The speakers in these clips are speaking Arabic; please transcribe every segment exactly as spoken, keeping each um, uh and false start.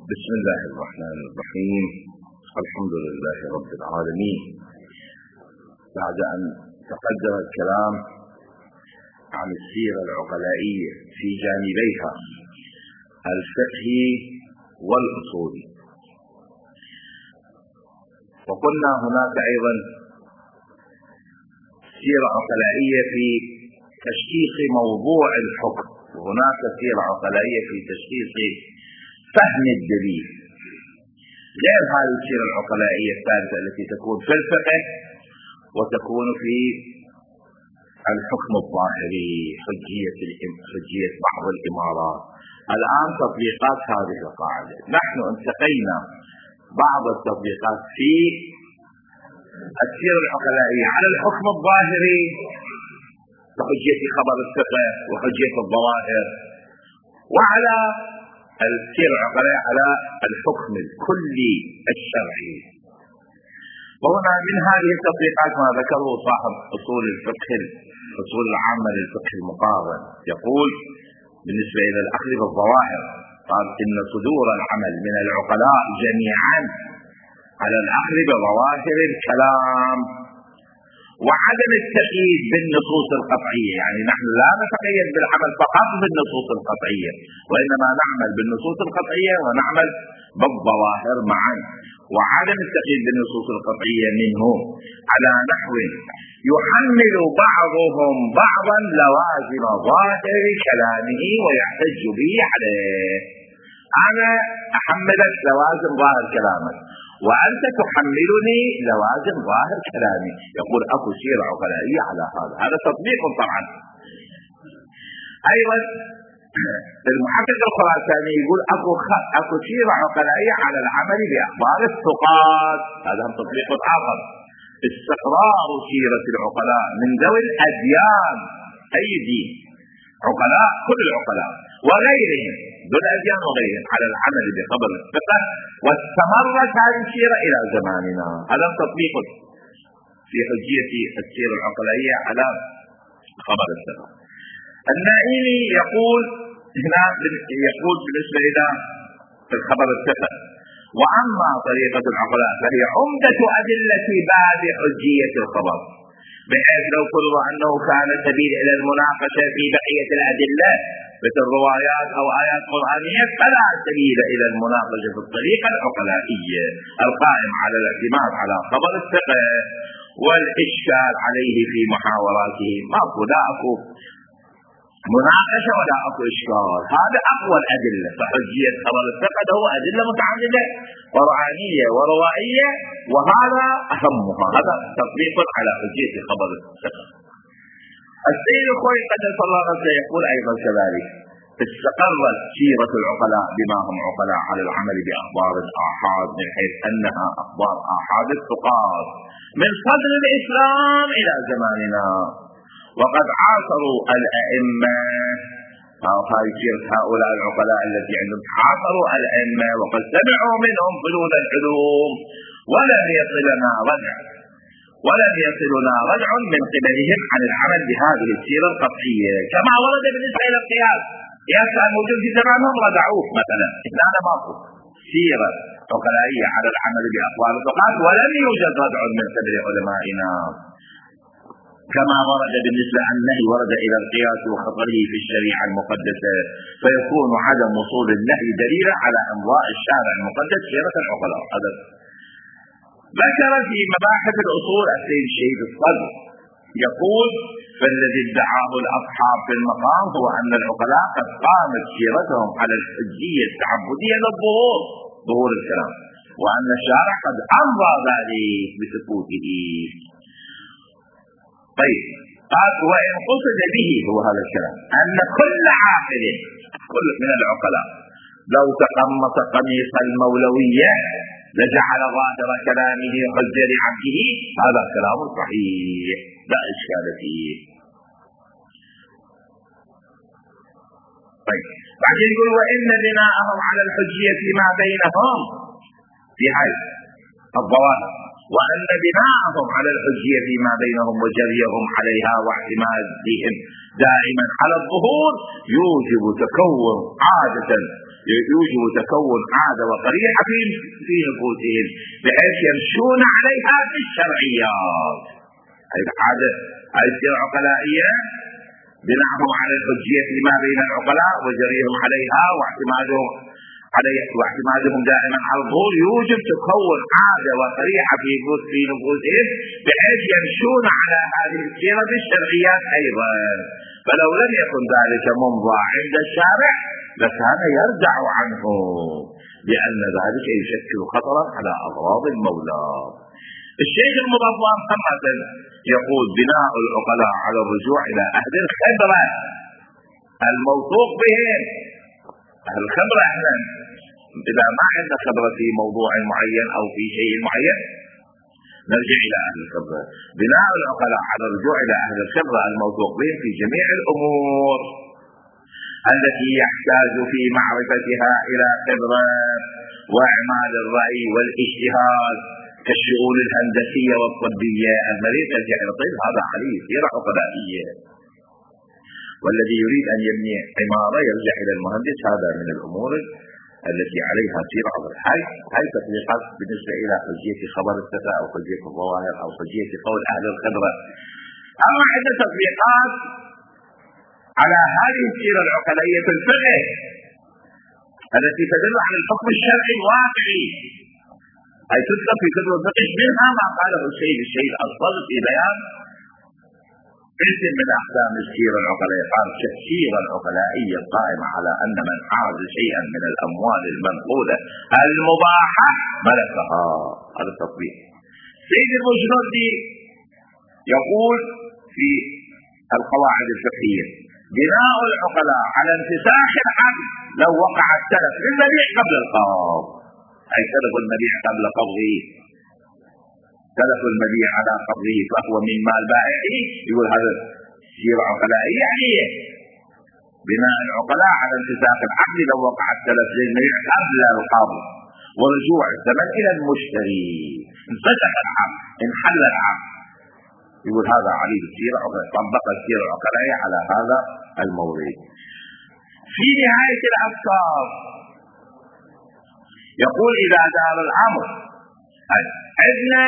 بسم الله الرحمن الرحيم. الحمد لله رب العالمين. بعد أن تقدم الكلام عن السيرة العقلائية في جانبيها الفقهي والأصولي، وقلنا هناك أيضا سيرة عقلائية في تشخيص موضوع الحكم، وهناك سيرة عقلائية في تشخيص فهم الدليل، غير هذه السيرة العقلائية الثالثة التي تكون في الفقه وتكون في الحكم الظاهري، حجية حجية بعض الإمارات. الآن تطبيقات هذه القاعدة، نحن انتقينا بعض التطبيقات في السيرة العقلائية على الحكم الظاهري وحجية خبر الفقه وحجية الظواهر، وعلى السيرة العقلائية على الحكم الكلي الشرعي. وهنا من هذه التطبيقات ما ذكره صاحب أصول الفقه الأصول العامة للفقه المقارن، يقول بالنسبة إلى الأخذ بالظواهر، قال إن صدور العمل من العقلاء جميعا على الأخذ بظواهر الكلام وعدم التقييد بالنصوص القطعية. يعني نحن لا نتقيد بالعمل فقط بالنصوص القطعية، وإنما نعمل بالنصوص القطعية ونعمل بالظواهر معا، وعدم التقييد بالنصوص القطعية منه على نحو يحمل بعضهم بعضا لوازم ظاهر كلامه ويحتج به عليه. أنا أحملك لوازم ظاهر كلامك وأنت تحملني لوازم ظاهر كلامي. يقول أكو سيرة عقلائية على هذا، هذا تطبيق طبعا. أيضا المحقق الخراساني يقول أكو أكو سيرة عقلائية على العمل بأخبار الثقات، هذا تطبيق آخر. استقرار سيرة العقلاء من ذوي الأديان، أي دين، عقلاء كل العقلاء وغيرهم ذو الأديان وغيرهم، على العمل بخبر الثقة، واستمرت هذه السيرة إلى زماننا. هذا تطبيق في حجية السيرة العقلائية على خبر الثقة. النائلي يقول هنا يقول بالنسبة إلى الخبر الثقة: وأما طريقة العقلاء فهي عمدة أدلة باب حجية الخبر، بحيث لو فرض أنه كان سبيل إلى المناقشة في بقية الأدلة مثل روايات أو آيات قرآنية فلا سبيل إلى المناقشة في الطريقة العقلائية القائم على الاعتماد على خبر الثقة والإشكال عليه في محاوراته. ماكو لا أكو مناقشة ولا أكو إشكال، هذا أقوى الأدلة. فحجية خبر الثقة هو أدلة متعددة قرآنية وروائية، وهذا أهمها. هذا تطبيق على حجية خبر الثقة. السيد الخوي قدس الله عنه يقول أيضا كذلك: استقرت سيرة العقلاء بما هم عقلاء على العمل بأخبار الآحاد، من حيث أنها أخبار آحاد الثقات من صدر الإسلام إلى زماننا، وقد عاصروا الأئمة. هاي سيرة هؤلاء العقلاء التي عندهم عاصروا الأئمة وقد سمعوا منهم فنون العلوم، ولم يصلنا رجع ولم يصلنا رجع من قبلهم عن العمل بهذه السيرة القطعية، كما ورد بالنسبة إلى القياس. قياس الموجود في زمانهم رجعوه مثلا. هذا ماكو سيرة عقلائية على العمل بأقوال الثقات، ولم يوجد رجع من قبل علمائنا، كما ورد بالنسبة أنه ورد إلى القياس وخطره في الشريعة المقدسة، فيكون عدم وصول النهي دليلا على أمضاء الشارع المقدس سيرة العقلاء. هذا ذكر في مباحث الأصول السيد الشهيد الصدر، يقول: فالذي ادعاه الأصحاب في المقام هو أن العقلاء قد قامت سيرتهم على الحجية التعبدية للظهور ظهور الكلام، وأن الشارع قد أمضى ذلك بسكوته. طيب، قال: وإن قصد به، هو هذا الكلام، أن كل عاقل كل من العقلاء لو تقمص قميص المولوية لجعل ظاهر كلامه حجة لعبده، هذا كلام صحيح لا إشكال فيه. طيب، بعدين يقول: وإن بناءهم على الحجية فيما بينهم في هاي الظواهر، وأن بناءهم على الحجية فيما بينهم وجريهم عليها واعتمادهم دائما على الظهور يوجب تكون عادة يوجب تكون عادة وقريحة في نفوسهم بحيث يمشون عليها في الشرعيات. هذه العادة هذه السيرة العقلائية بناءهم على الحجية فيما بين العقلاء وجريهم عليها واعتمادهم عليه واعتمادهم دائما على الظهور يوجب تكون عادة وقريحة في نفوسهم بحيث يمشون على هذه السيرة بالشرعيات أيضا. فلو لم يكن ذلك ممضى عند الشارع لكان يرجع عنه، لأن ذلك يشكل خطرا على أغراض المولى. الشيخ المظفر خمسة يقول بناء العقلاء على الرجوع إلى أهل الخبرة الموثوق بهم. أهل الخبرة احنا إذا ما عندنا خبرة في موضوع معين أو في شيء معين نرجع إلى أهل الخبرة. بناء العقلاء على الرجوع إلى أهل الخبرة الموثوق بهم في جميع الأمور التي يحتاج في معرفتها إلى خبرة وإعمال الرأي والاجتهاد كالشؤون الهندسية والطبية. المريض يرجع إلى الطب هذا عليه سيرة عقلائية، والذي يريد أن يبني عمارة يرجع إلى المهندس. هذا من الأمور التي عليها سيرة عقلائية. هاي تطبيقات بالنسبة إلى حجية خبر الفتاة أو حجية الظواهر أو حجية قول أهل الخبرة. أما عدة تطبيقات على هذه السيرة العقلائية في الفقه التي تدل على الحكم الشرعي الواقعي، أي تذكر في كتب الفقه. منها ما قاله السيد الشهيد الصدر في بيان اسم من أحكام السيرة العقلائية. قال السيرة العقلائية القائمة على أن من حاز شيئا من الأموال المنقولة المباحة ملكها. هذا التطبيق. سيد المجردي يقول في القواعد الفقهية بناء العقلاء على انفساخ العقد لو وقع التلف للمبيع قبل القبض، أي تلف المبيع قبل قبضه، تلف المبيع على قبضه فهو من مال بائعه. يقول هذا سيرة عقلائية يعني بناء العقلاء على انفساخ العقد لو وقع التلف للمبيع قبل القبض ورجوع الثمن إلى المشتري. انفسخ العقد، انحل العقد. يقول هذا عليه السيرة عقلائية، طبق السيرة العقلائية على هذا المورد. في نهاية الأفكار يقول إذا دار الأمر عندنا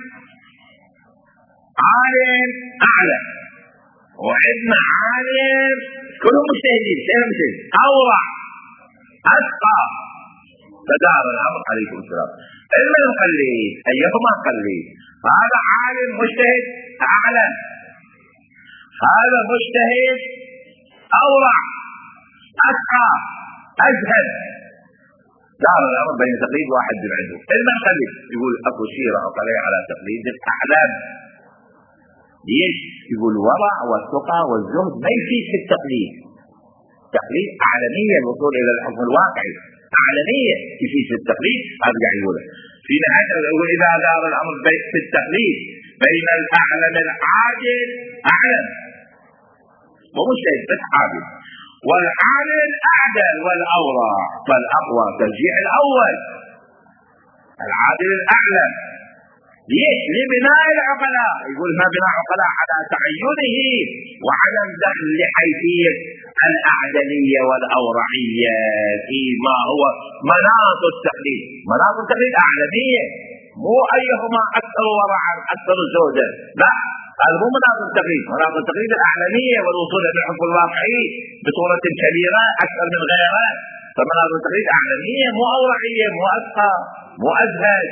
عالم أعلى وعندنا عالم كلهم مجتهدين سيرة مجتهد أورع أثقى، فدار الأمر عليكم السلام إما نقلد أيهما قلد. هذا عالم مجتهد أعلى، هذا مجتهد أورع أثقى أزهد. دار الأمر بين تقليد واحد من عنده. إما نقلد يقول أكو سيرة عقلائية على تقليد الأعلام. ليش؟ يقول الورع والثقة والزهد ما يفيد في التقليد. تقليد أعلمية الوصول إلى الحكم الواقعي، أعلمية يفيد في التقليد. هذا قاعد يقوله في نهاية. يقول إذا دار الأمر في التقليد بين الأعلم العادل أعلم ومجتهد بس عادل والعالم أعدل والأورع، فالأقوى ترجيع الأول العادل الأعلم. ليش؟ لبناء العقلاء. يقول ما بناء عقلاء على تعينه وعدم دخل لحيثية الأعدلية والأورعية فيما هو مناط التقليد. مناط التقليد أعلمية، مو أيهما أكثر ورعا أكثر زهدا، لا، هذا مو مناط التقليد. مناط التقليد الأعلمية والوصول إلى الحكم الواقعي بصورة كبيرة أكثر من غيرها. فمناط التقليد أعلمية مو أورعية مو أثقى مو أزهد.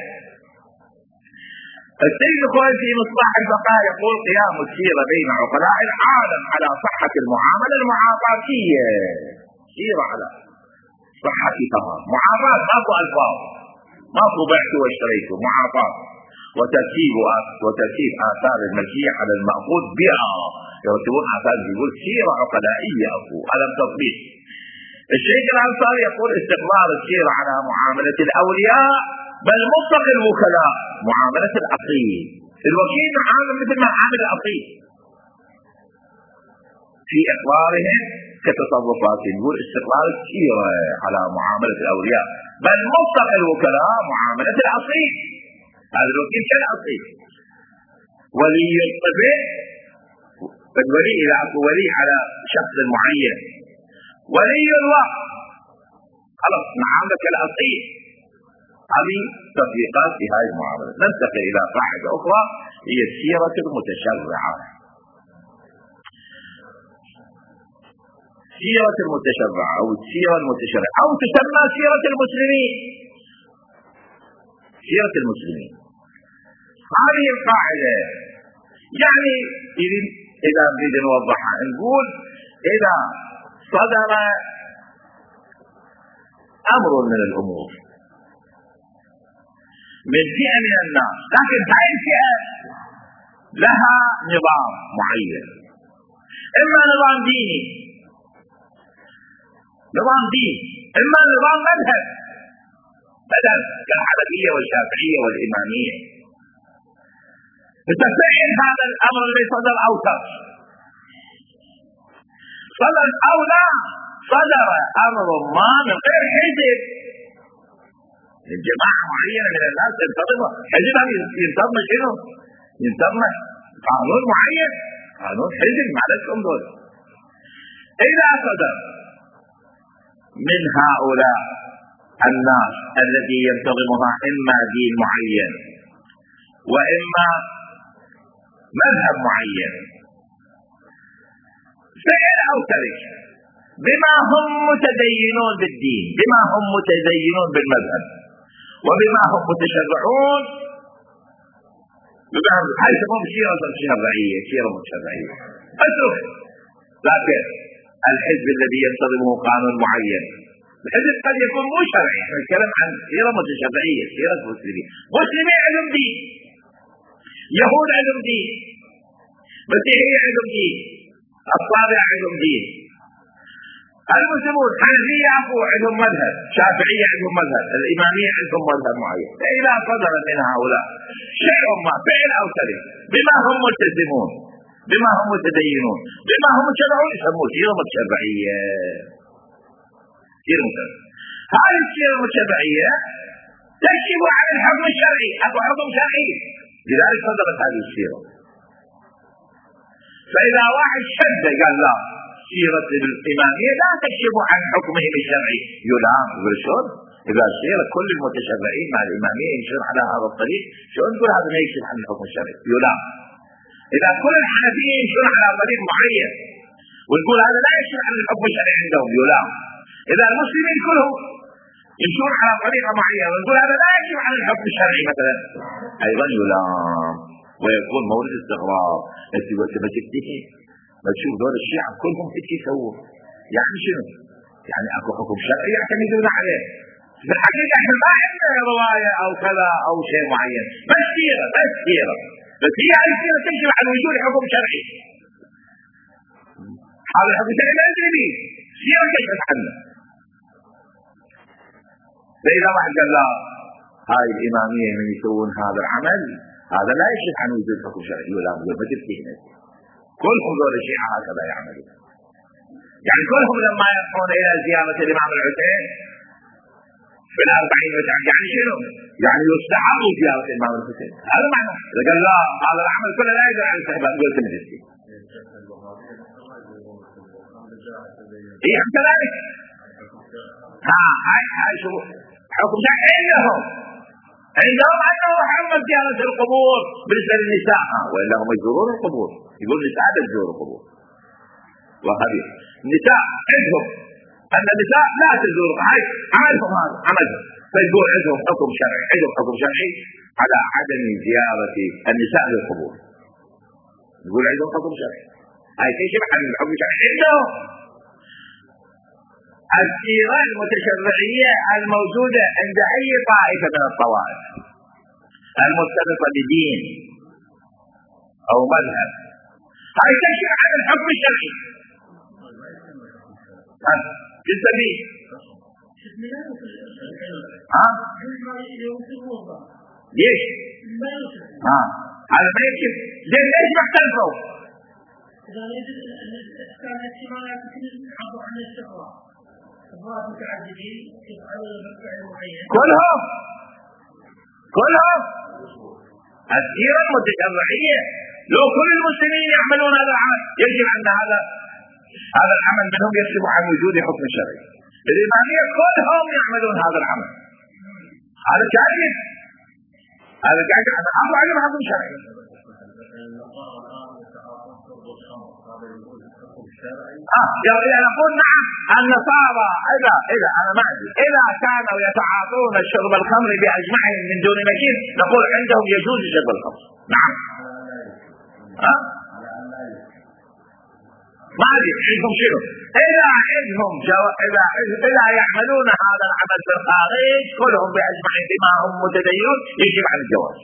السيد الخوئي في مصباح البقاء يقول قيام السيرة بين عقلاء العالم على صحة المعاملة المعاطاتية. سيرة على صحتها معاطاة، ماكو ألفاظ، ماكو بعت واشتريت، معاطاة وترتيب وترتيب آثار الملكية على المأخوذ بها. يرتبون آثار. يقول سيرة عقلائية أكو على التطبيق. الشيخ الأنصاري يقول استقرار السيرة على معاملة الأولياء بل مطلق الوكلاء، معاملة الأصيل. الوكيل معامل مثل ما عامل الأصيل في إقرارهم كتصرفاتهم. يقول استقرار السيرة على معاملة الأولياء بل مطلق الوكلاء معاملة الأصيل. هذا الوكيل كالأصيل. ولي الطفل الولي إذا أكو ولي على شخص معين، ولي الوقت خلاص نعاملك الأصيل. هذه تطبيقات في هذه المعاملة. ننتقل إلى قاعدة أخرى هي السيرة المتشرعة. سيرة المتشرعة أو السيرة المتشرعة أو تسمى سيرة المسلمين. سيرة المسلمين هذه القاعدة يعني إذا نريد نوضحها نقول إذا صدر أمر من الأمور من فئة من الناس، لكن هذه الفئة لها نظام معين، إما نظام ديني نظام دين، إما نظام مذهب مذهب كالحنفية والشافعية والإمامية. فتفعل هذا الأمر الذي صدر أوثر صدر أو لا صدر أمر ما من غير حزب من جماعة معينة من الناس ينتظم حزب، ينتظم شنو؟ ينتظم قانون معين، قانون حزب معلشهم دول. إذا صدر من هؤلاء الناس الذي ينتظمها إما دين معين وإما مذهب معين فعل أو ترك بما هم متدينون بالدين، بما هم متدينون بالمذهب، وبما هم متشرعون بما هاي تقوم سيرة شرعية سيرة متشرعية. اترك لكن الحزب الذي ينتظمه قانون معين، الحزب قد يكون مو شرعي، نتكلم عن سيرة متشرعية سيرة مسلمين. مسلمين عندهم دين، يهود عندهم دين، مسيحية عندهم دين، الصابع عندهم دين، المسلمون حنفية عفو عندهم مذهب، شافعية عندهم مذهب، الإمامية عندهم مذهب معين. فإذا صدر من هؤلاء شيء ما فعل أو ترك بما هم ملتزمون بما هم متدينون بما هم متشرعون يسموه سيرة متشرعية. سيرة متشرعية هذه السيرة المتشرعية تكشف عن الحكم الشرعي، أكو حكم شرعي، لذلك صدرت هذه السيرة. فإذا واحد شد قال لا سيرة الإمامية لا تكشف عن حكمهم الشرعي يلام، يقول شلون؟ إذا سيرة كل المتشرعين مع الإمامية يمشون على هذا الطريق شلون نقول هذا ما يكشف عن الحكم الشرعي؟ يلام. إذا كل الحنفية يمشون على طريق معين ونقول هذا لا يكشف عن الحكم الشرعي عندهم يلام. إذا المسلمين كلهم يمشون على طريقة معينة ونقول هذا لا يكشف عن الحكم الشرعي مثلا أيضا يلام، ويكون مورد استغراب. أنت وقت ما تكتفي ما تشوف دول الشيعة كلهم هيك يسوون، يعني شنو؟ يعني أكو حكم شرعي يعتمدون عليه. في الحقيقة احنا ما عندنا رواية أو كذا أو شيء معين، بس سيرة بس سيرة بس هي هاي السيرة تكشف عن وجود حكم شرعي. هذا الحكم الشرعي ما ندري به، سيرة تكشف عنه. فإذا واحد قال لا هاي الإمامية من يسوون هذا العمل هذا لا يكشف عن وجود حكم شرعي ولا ما تبكي هنا. كلهم دول الشيعة هكذا يعملون، يعني كلهم لما يروحون إلى زيارة الإمام الحسين في الأربعين وتسعين يعني شنو؟ يعني يستحق زيارة الإمام الحسين، هذا معنى. إذا قال لا هذا العمل كله لا يدل على الاستحباب قلت مجلسي. إيه كذلك. ها هاي هاي شو حكم شرعي عندهم عندهم أنه حرم زيارة القبور بالنسبة للنساء، وإلا هم يزورون القبور، يقول النساء لا تزور القبور. وهذه النساء عندهم أن النساء لا تزور، هاي عملهم هذا عملهم. فيقول عندهم حكم شرعي، عندهم حكم شرعي على عدم زيارة النساء للقبور. يقول عندهم حكم شرعي، هاي تشبه عن الحكم الشرعي عندهم. السيرة المتشرعية الموجودة عند أي طائفة من الطوائف المرتبطة بدين أو مذهب هاي تشرع عن الحكم الشرعي. جزء بيه ها ليش ها هذا ما يكشف ليش ليش ما اختلفوا؟ إذا يجب أن الأحكام الاجتماعية تحافظ على الاستقرار كلهم كلهم السيرة المتشرعية لو كل المسلمين يعملون هذا العمل يجب أن هذا هذا العمل منهم يكشف عن وجود حكم شرعي. الإمامية كلهم يعملون هذا العمل. هذا جائز، هذا جائز، هذا أمر علم حكم شرعي. آه يعني نقول نعم النصارى إذا إذا أنا ما أدري إذا كانوا يتعاطون شرب الخمر بأجمعهم من دون مكين نقول عندهم يجوز شرب الخمر. نعم. ها؟ ما أدري عندهم شنو. إذا عندهم جو... إذا إذا يعملون هذا العمل في الخارج كلهم بأجمعهم بما هم متدينون يجب على الجواز.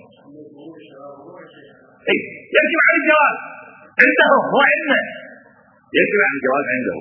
إيه يجب على الجواز عندهم هو عندنا يجب على الجواز عندهم.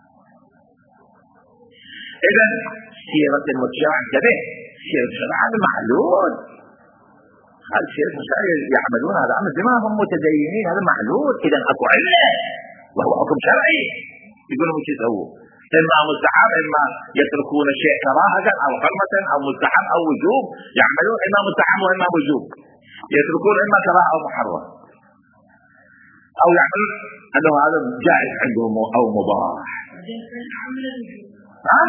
إذا سيرة المجتمع انتبه، سيرة الشرع هذا معلول، هذا سيرة الشرع يعملون هذا العمل بما هم متدينين هذا معلول. إذا أكو علة وهو حكم شرعي يقولون مش يسووا إما مستحب إما يتركون الشيء كراهة أو حرمة أو مستحب أو وجوب يعملون إما مستحب وإما وجوب يتركون إما كراهة أو محرم أو يعملون أنه هذا جائز عندهم أو مباح. ها؟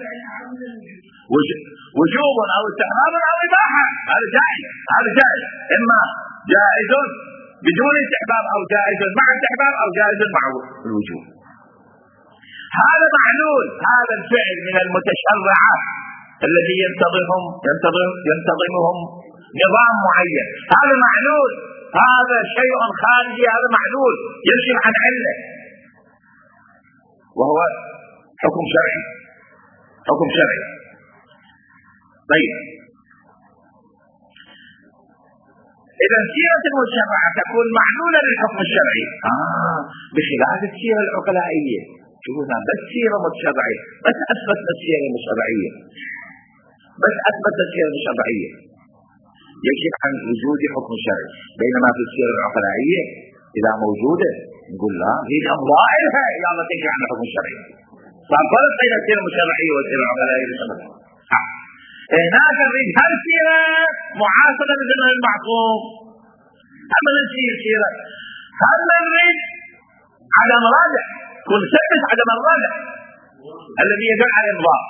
وجوب أو استحباب أو إباحة هذا جائز، هذا جائز إما جائز بدون استحباب أو جائز مع استحباب أو جائز مع الوجوب. هذا معلول، هذا الفعل من المتشرعة الذي ينتظمهم ينتظم ينتظمهم نظام معين، هذا معلول، هذا شيء خارجي، هذا معلول ينشئ عن علة وهو حكم شرعي، حكم شرعي. طيب إذا سيرة المشرعة تكون معلولة للحكم الشرعي آه بخلاف السيرة العقلائية. شوفنا بس سيرة متشرعية، بس أثبتنا السيرة المشرعية، بس أثبتنا السيرة المشرعية يجب عن وجود حكم شرعي، بينما في السيرة العقلائية إذا موجودة نقول لا هي أمضائها يلا تجي عن الحكم الشرعي. فالفرق بين السيرة المشرعية والسيرة العقلائية هناك نريد هالسيرة معاصرة مثل المعصوم أما نسير سيرة هل نريد عدم راجع كل ثبت عدم الراجع الذي يدل على الإمضاء،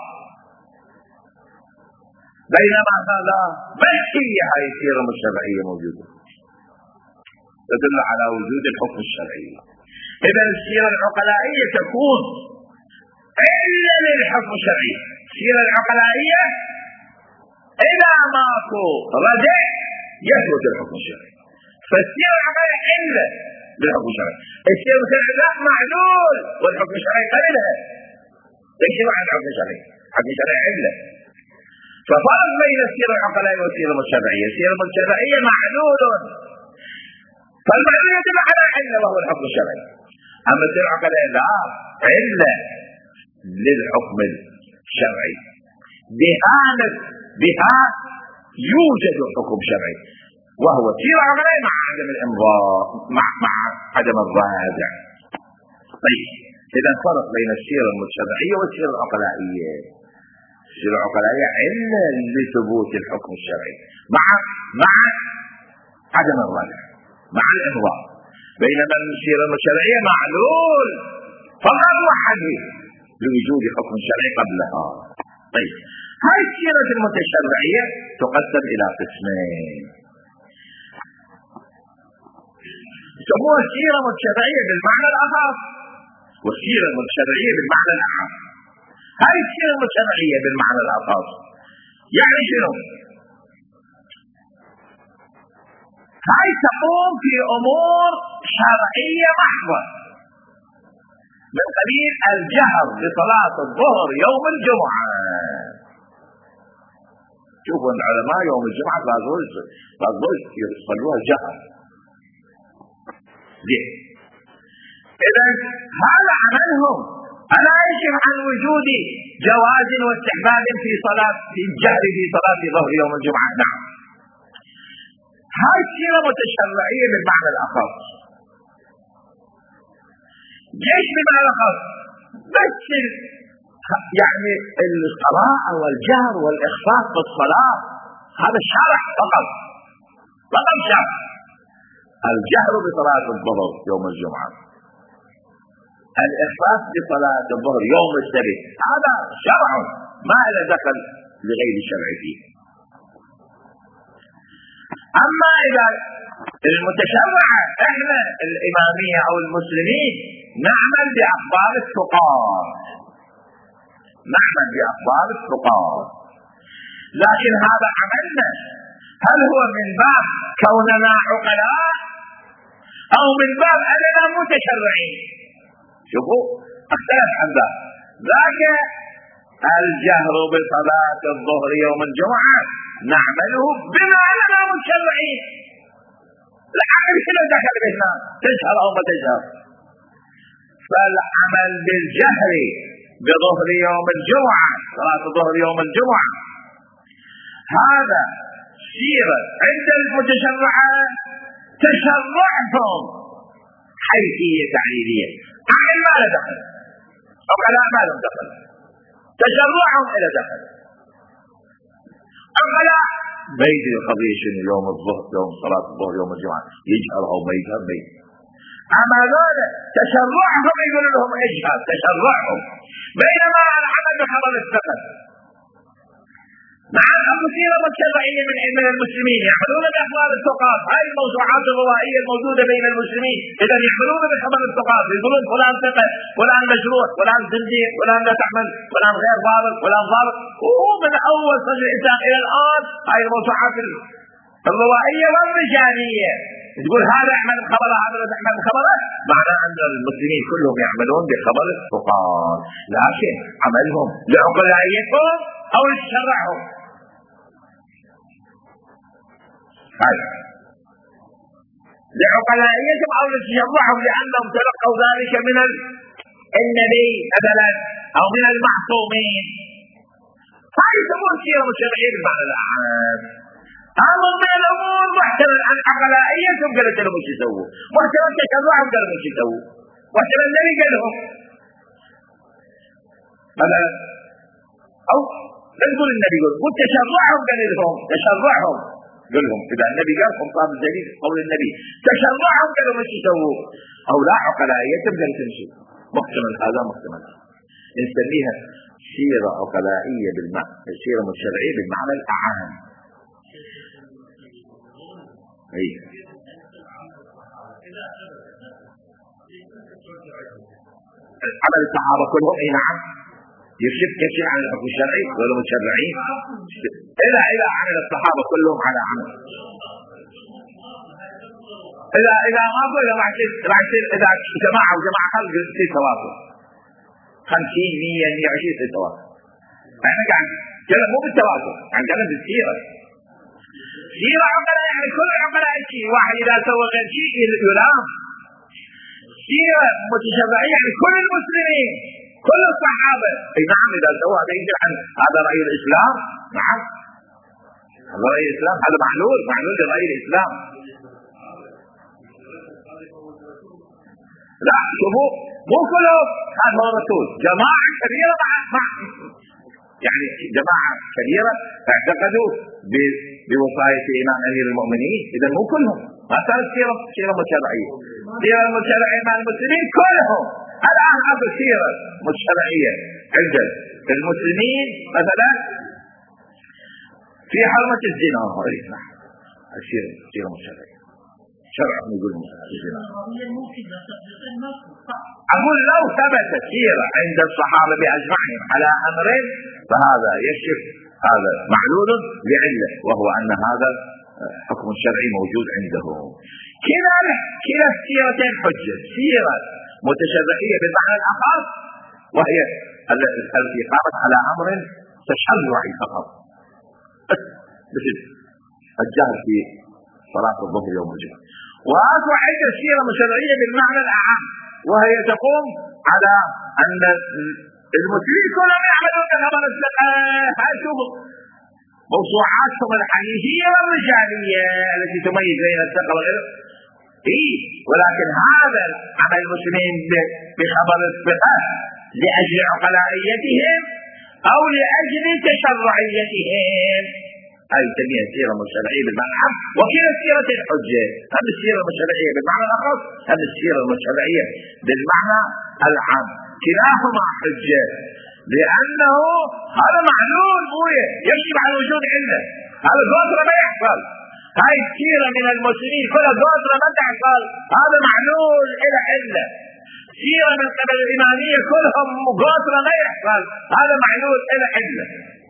بينما هذا بس هي هاي السيرة الشرعية موجودة تدل على وجود الحكم الشرعي. إذا السيرة العقلائية تكون إلا للحكم الشرعي. السيرة العقلائية إذا ماكو رجع يثبت الحكم الشرعي، فالسيرة العقلائية إلا للحكم الشرعي. السيرة الشرعي لا معلول والحكم الشرعي قليلها ليش معنى الحكم الشرعي؟ الحكم الشرعي إلا. ففرق بين السيرة العقلائية والسيرة الشرعية، السيرة الشرعية معلول فالمعلول يدل على علة وهو الحكم الشرعي، أما السيرة العقلائية لا علة للحكم الشرعي بها بها يوجد حكم شرعي وهو السيرة العقلائية مع عدم الإمضاء مع مع عدم الراجع. طيب إذا فرق بين السيرة الشرعية والسيرة العقلائية. السيرة العقلائية علة لثبوت الحكم الشرعي مع مع عدم الراجع مع الإمضاء، بينما السيرة الشرعية معلول فقط وحده لوجود حكم شرعي قبلها. طيب هاي السيرة المتشرعية تقسم إلى قسمين، يسموها السيرة المتشرعية بالمعنى الأخص والسيرة المتشرعية بالمعنى الأعم. هاي السيرة المتشرعية بالمعنى الأخص يعني شنو؟ هاي تقوم في أمور شرعية محضة من قبيل الجهر بصلاة الظهر يوم الجمعة. شوفوا العلماء يوم الجمعة لازم يصلوها الجهر. إذا هذا عملهم ألا يشف عن وجود جواز واستحباب في صلاة في الجهر في صلاة ظهر يوم الجمعة. نعم هاي السيرة متشرعية بالمعنى الأخص. ليش بالمعنى الأخص؟ بس يعني القراءة والجهر والإخفاء في الصلاة هذا الشرع فقط فقط شرع. الجهر بصلاة الظهر يوم الجمعة الإخفاف بصلاة الظهر يوم السبت هذا شرع ما له دخل لغير الشرع فيه. أما إذا المتشرع احنا الإمامية أو المسلمين نعمل بأخبار الفقهاء، نعمل بأخبار الفقهاء، لكن هذا عملنا هل هو من باب كوننا عقلاء أو من باب أننا متشرعين؟ شوفوا اختلف عن ذلك. ذاك الجهر بصلاة الظهر يوم الجمعة نعمله بما أننا متشرعين، العمل شنو دخل بهنا تجهر أو ما تجهر. فالعمل بالجهر بظهر يوم الجمعة صلاة الظهر يوم الجمعة هذا سيرة عند المتشرعة تشرعهم حيثية تعليلية، عمل ما له دخل عقلاء ما لهم دخل، تشرعهم إلى دخل عقلاء ما يدري القضية شنو يوم الظهر يوم صلاة الظهر يوم الجمعة يجهر أو ما يجهر ما يدري. أما ذولا تشرعهم يقول لهم اجهر تشرعهم، بينما العمل بخبر الثقل مع الأمثلة متشرعية من من المسلمين يعملون بأخبار الثقات. هاي الموضوعات الروائية الموجودة بين المسلمين إذا يعملون بخبر الثقات، يقولون فلان ثقة فلان مجروح فلان زنديق فلان لا تعمل فلان غير ضابط فلان ضابط، وهو من أول صدر الإنسان إلى الآن هاي الموضوعات الروائية والرجالية تقول هذا يعمل بخبره هذا لا يعمل بخبره. معناه أن المسلمين كلهم يعملون بخبر الثقات، لكن عملهم لعقلائيتهم أو لتشرعهم. هذا لعقلائيتهم أو لتشرعهم لأنهم تلقوا ذلك من النبي مثلا أو من المعصومين. هاي يسمون سيرة مشرعية بالمعنى العام. أمر من الأمور محتمل عن عقلائيتهم قالت لهم ايش يسووا، محتمل تشرعهم قالوا ايش يسووا، محتمل النبي قال لهم مثلا أو نقول النبي يقول قل تشرعهم قال لهم تشرعهم قال لهم إذا النبي قال قام الدليل قول النبي تشرعهم قالوا ايش يسووا، أو لا عقلائيتهم قالت تمشي. محتمل هذا محتمل نسميها سيرة عقلائية بالمعنى سيرة مشرعية بالمعنى الأعام. أي عمل الصحابة كلهم أي نعم يشف يشف عن الحكم الشرعي ولا متشرعين إلا إذا عمل الصحابة كلهم على عمل إذا إذا ما قلنا راح يصير راح يصير إذا جماعة وجماعة خلق في توافق خمسين مية مية وعشرين في توافق. احنا قاعد كلام مو بالتوافق عن كلام بالسيرة. سيرة عقلاء يعني كل عقلاء شيء واحد إذا سوى غير شيء يلام. سيرة متشرعية يعني كل المسلمين كل الصحابة. اي نعم إذا سوى هذا يجي عن هذا رأي الإسلام. نعم هذا رأي الإسلام هذا معلول معلول لرأي الإسلام. لا شوفوا مو كلهم هذا الرسول جماعة كبيرة مع مع يعني جماعة كبيرة اعتقدوا بوصاية إمام أمير المؤمنين. إذا مو كلهم ما صارت سيرة سيرة متشرعية. سيرة متشرعية مع المسلمين كلهم. الآن أبو سيرة متشرعية عند المسلمين مثلا في حرمة الزنا السيرة سيرة متشرعية شرع يقول الزنا. أقول لو ثبت سيرة عند الصحابة بأجمعهم على أمرين فهذا يشف هذا معلول لعلة وهو أن هذا حكم شرعي موجود عندهم. كلا كلا السيرتين حجة، سيرة متشرعية بالمعنى الآخر وهي التي قامت على أمر تشرعي فقط مثل الجهر في صلاة الظهر يوم الجمعة. وأخرى عند السيرة مشرعية بالمعنى الأعم وهي تقوم على أن المسلمين كلهم يعملون بخبر الثقة. هاي شوفوا موضوعاتهم الحديثية والرجالية التي تميز بين الثقة وغيره. إيه ولكن هذا عمل المسلمين بخبر الثقة لأجل عقلائيتهم أو لأجل تشرعيتهم. هاي تسميها السيرة المتشرعية بالمعنى العام، وكلا السيرتين حجة، هم السيرة المتشرعية بالمعنى الأخص هم السيرة المتشرعية بالمعنى العام، كلاهما حجة، لأنه هذا معلول موية يجب على وجود علة. هذا قدرة ما يحصل، هاي السيرة من المسلمين كلها قدرة ما تحصل، هذا معلول إلى علة. سيرة من قبل الإمامية كلهم قدرة ما يحصل، هذا معلول إلى علة.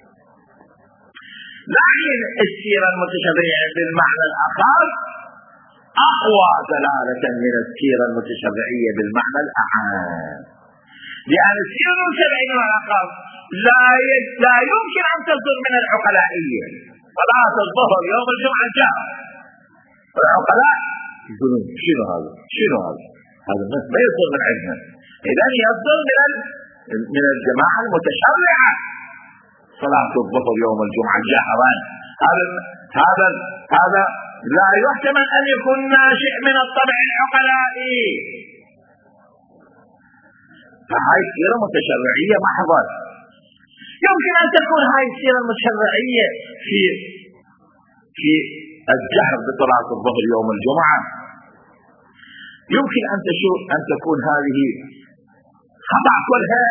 لكن السيرة المتشرعية بالمعنى الآخر أقوى دلالة من السيرة المتشرعية بالمعنى الأعام، لأن السيرة المتشرعية بالمعنى الآخر لا لا يمكن أن تصدر من العقلائية. صلاة الظهر يوم الجمعة جاء العقلاء يقولون شنو هذا شنو هذا هذا ما يصدر من عندنا، إذن يصدر من من الجماعة المتشرعة. صلاة الظهر يوم الجمعة جهرا، هذا هذا هذا لا يحتمل أن يكون ناشئ من الطبع العقلائي، فهاي السيرة متشرعية محضة. يمكن أن تكون هاي السيرة المتشرعية في في الجهر بصلاة الظهر يوم الجمعة، يمكن أن تشوف أن تكون هذه خطأ كلها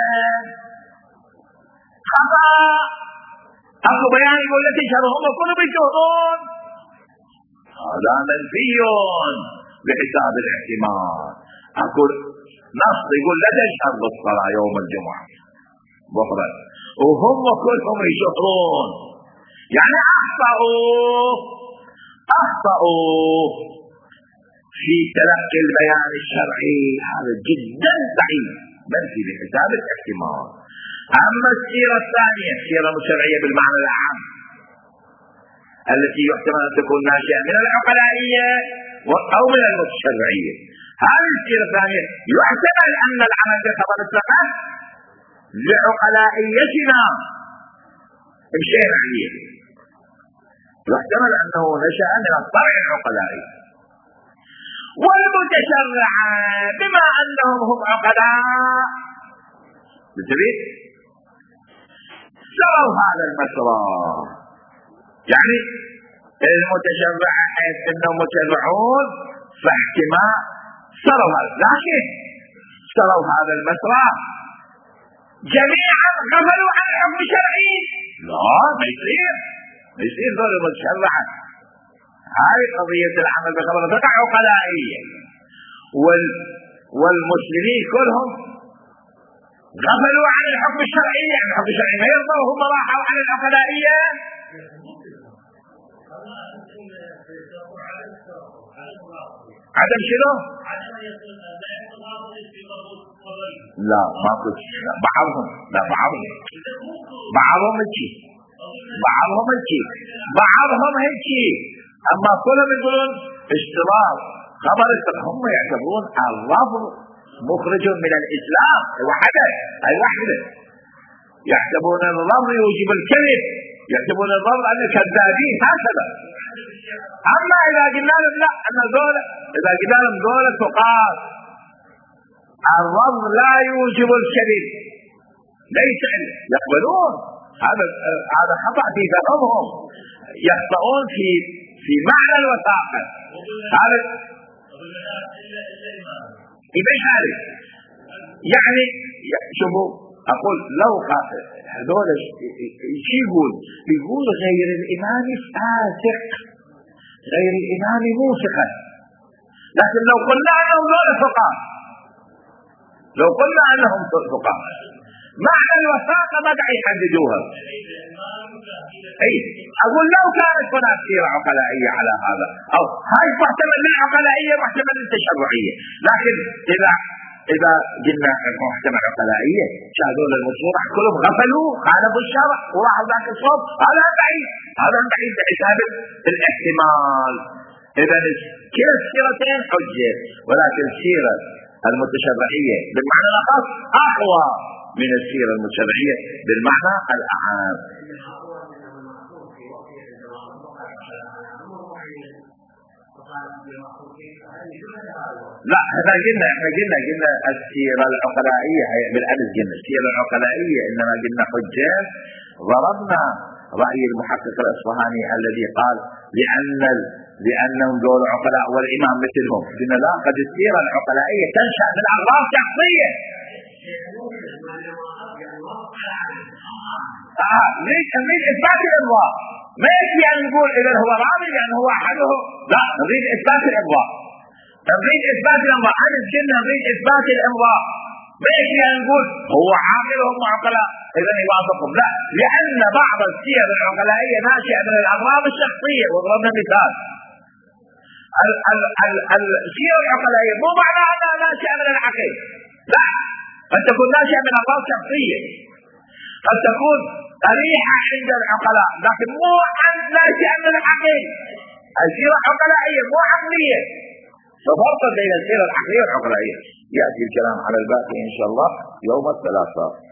خطأ. أكو بيان يقول لك يشهرهم وكلهم بيشهرون، هذا منفي بحساب الاحتمال. أكو نص يقول لا تشهر بالصلاة يوم الجمعة ظهرا وهم كلهم يشهرون، يعني أخطأوا أخطأوا في تلقي البيان الشرعي، هذا جدا ضعيف منفي بحساب الاحتمال. أما السيرة الثانية السيرة الشرعية بالمعنى العام التي يحتمل أن تكون ناشئة من العقلائية أو من المتشرعية، هذه السيرة الثانية يحتمل أن العمل بخبر الثقة لعقلائيتنا بشيء عليه، يحتمل أنه نشأ من الطبع العقلائي. والمتشرعة بما أنهم هم عقلاء بالتالي سروا هذا المسرى، يعني المتشرعة حيث أنهم متشرعون فاحتمال سروا هذا، لكن سروا هذا المسرى جميعا غفلوا عن الحكم الشرعي. لا ما يصير ما يصير دول المتشرعة. هاي قضية العمل بخبر الثقة عقلائية، وال والمسلمين كلهم غفلوا عن الحكم الشرعي، يعني الحكم الشرعي ما يرضى وهم راحوا عن العقلائية. عدم شنو؟ لا ما كنت لا بعضهم لا بعضهم بعضهم هيك بعضهم هيك بعضهم هيك اما كلهم يقولون اشتراط خبر الثقة، هم يعتبرون الرفض مخرج من الاسلام، وحده اي وحده يحسبون الرفض يوجب الكذب، يحسبون الرفض ان كذابين هكذا. اما اذا قلنا لهم لا ان دولة اذا قلنا لهم دولة تقاس الرفض لا يوجب الكذب ليس يقبلون. هذا هذا خطأ في فهمهم، يخطئون في في معنى الوثاقة. هذا بحاله يعني شوفوا اقول لو هذول شو يقول يقول غير الامام فاسق غير الامام موثقا، لكن لو قلنا انهم دول فقهاء لو قلنا انهم فقهاء معنى الوثاقة ما داعي يحددوها. اي اقول لو كانت هناك سيرة عقلائية على هذا او هاي محتمل للعقلائية محتمل للتشرعية، لكن اذا اذا قلنا محتمل عقلائية شاهدون المشروع كلهم غفلوا خالفوا الشرع وراحوا ذاك الصوب، هذا بعيد هذا بعيد بحساب الاحتمال. اذا كلا السيرتين حجة، ولكن السيرة المتشرعية بالمعنى الاخص اقوى من السيرة المتشرعية بالمعنى الأعام. لا احنا قلنا احنا قلنا قلنا السيرة العقلائية بالأمس قلنا السيرة العقلائية انما قلنا حجة ضربنا رأي المحقق الأصفهاني الذي قال لأن لأنهم دول عقلاء والإمام مثلهم. قلنا لا، قد السيرة العقلائية تنشأ من أغراض شخصية. آه ليش نريد إثبات الإمضاء، ما يكفي أن نقول إذا هو راضي لأنه هو أحدهم، لا، نريد إثبات الإمضاء، نريد إثبات الإمضاء. هذا الجنة نريد إثبات الإمضاء، ما يكفي أن نقول هو عاقل وهم عقلاء إذا يوافقهم، لا، لأن بعض السير العقلائية ناشئة من الأغراض الشخصية. وضربنا مثال السير العقلائية مو معناها أنها ناشئة من العقل، لا، قد تكون ناشئة من أغراض شخصية، قد تكون قريحة عند العقلاء لكن مو ناشئة من العقل. السيرة عقلائية مو عقلية. ففرق بين السيرة العقلية والعقلائية. يأتي الكلام على الباقي إن شاء الله يوم الثلاثاء.